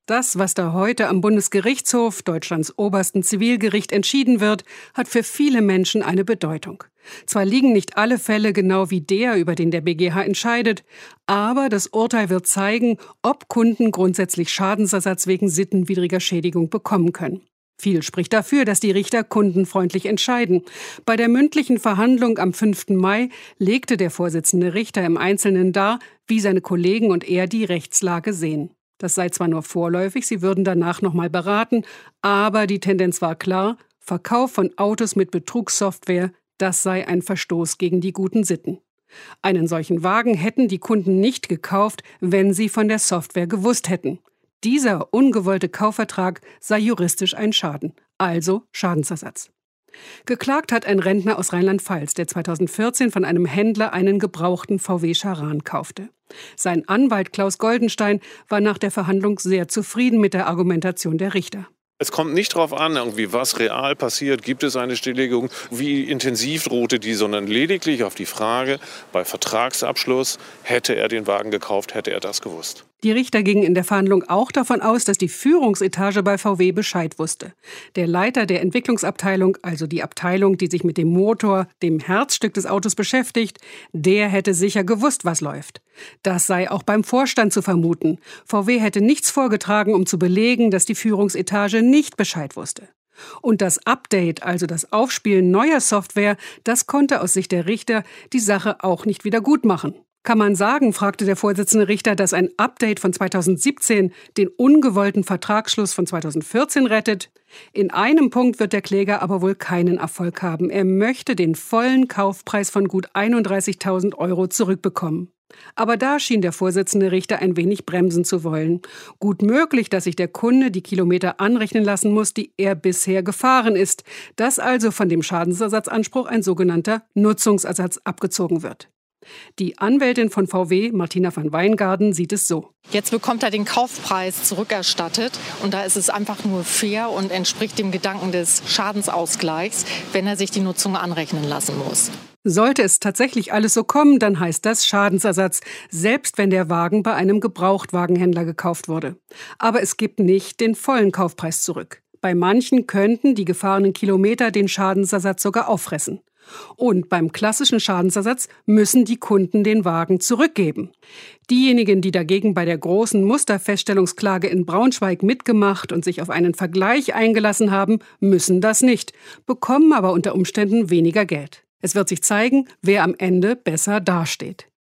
Das, was da heute am Bundesgerichtshof, Deutschlands obersten Zivilgericht, entschieden wird, hat für viele Menschen eine Bedeutung. Zwar liegen nicht alle Fälle genau wie der, über den der BGH entscheidet, aber das Urteil wird zeigen, ob Kunden grundsätzlich Schadensersatz wegen sittenwidriger Schädigung bekommen können. Viel spricht dafür, dass die Richter kundenfreundlich entscheiden. Bei der mündlichen Verhandlung am 5. Mai legte der Vorsitzende Richter im Einzelnen dar, wie seine Kollegen und er die Rechtslage sehen. Das sei zwar nur vorläufig, sie würden danach nochmal beraten, aber die Tendenz war klar: Verkauf von Autos mit Betrugssoftware, das sei ein Verstoß gegen die guten Sitten. Einen solchen Wagen hätten die Kunden nicht gekauft, wenn sie von der Software gewusst hätten. Dieser ungewollte Kaufvertrag sei juristisch ein Schaden, also Schadensersatz. Geklagt hat ein Rentner aus Rheinland-Pfalz, der 2014 von einem Händler einen gebrauchten VW Charan kaufte. Sein Anwalt Klaus Goldenstein war nach der Verhandlung sehr zufrieden mit der Argumentation der Richter. Es kommt nicht darauf an, irgendwie was real passiert, gibt es eine Stilllegung, wie intensiv drohte die, sondern lediglich auf die Frage, bei Vertragsabschluss, hätte er den Wagen gekauft, hätte er das gewusst. Die Richter gingen in der Verhandlung auch davon aus, dass die Führungsetage bei VW Bescheid wusste. Der Leiter der Entwicklungsabteilung, also die Abteilung, die sich mit dem Motor, dem Herzstück des Autos beschäftigt, der hätte sicher gewusst, was läuft. Das sei auch beim Vorstand zu vermuten. VW hätte nichts vorgetragen, um zu belegen, dass die Führungsetage nicht Bescheid wusste. Und das Update, also das Aufspielen neuer Software, das konnte aus Sicht der Richter die Sache auch nicht wieder gut machen. Kann man sagen, fragte der Vorsitzende Richter, dass ein Update von 2017 den ungewollten Vertragsschluss von 2014 rettet? In einem Punkt wird der Kläger aber wohl keinen Erfolg haben. Er möchte den vollen Kaufpreis von gut 31.000 € zurückbekommen. Aber da schien der Vorsitzende Richter ein wenig bremsen zu wollen. Gut möglich, dass sich der Kunde die Kilometer anrechnen lassen muss, die er bisher gefahren ist, dass also von dem Schadensersatzanspruch ein sogenannter Nutzungsersatz abgezogen wird. Die Anwältin von VW, Martina van Weingarten, sieht es so. Jetzt bekommt er den Kaufpreis zurückerstattet und da ist es einfach nur fair und entspricht dem Gedanken des Schadensausgleichs, wenn er sich die Nutzung anrechnen lassen muss. Sollte es tatsächlich alles so kommen, dann heißt das Schadensersatz, selbst wenn der Wagen bei einem Gebrauchtwagenhändler gekauft wurde. Aber es gibt nicht den vollen Kaufpreis zurück. Bei manchen könnten die gefahrenen Kilometer den Schadensersatz sogar auffressen. Und beim klassischen Schadensersatz müssen die Kunden den Wagen zurückgeben. Diejenigen, die dagegen bei der großen Musterfeststellungsklage in Braunschweig mitgemacht und sich auf einen Vergleich eingelassen haben, müssen das nicht, bekommen aber unter Umständen weniger Geld. Es wird sich zeigen, wer am Ende besser dasteht.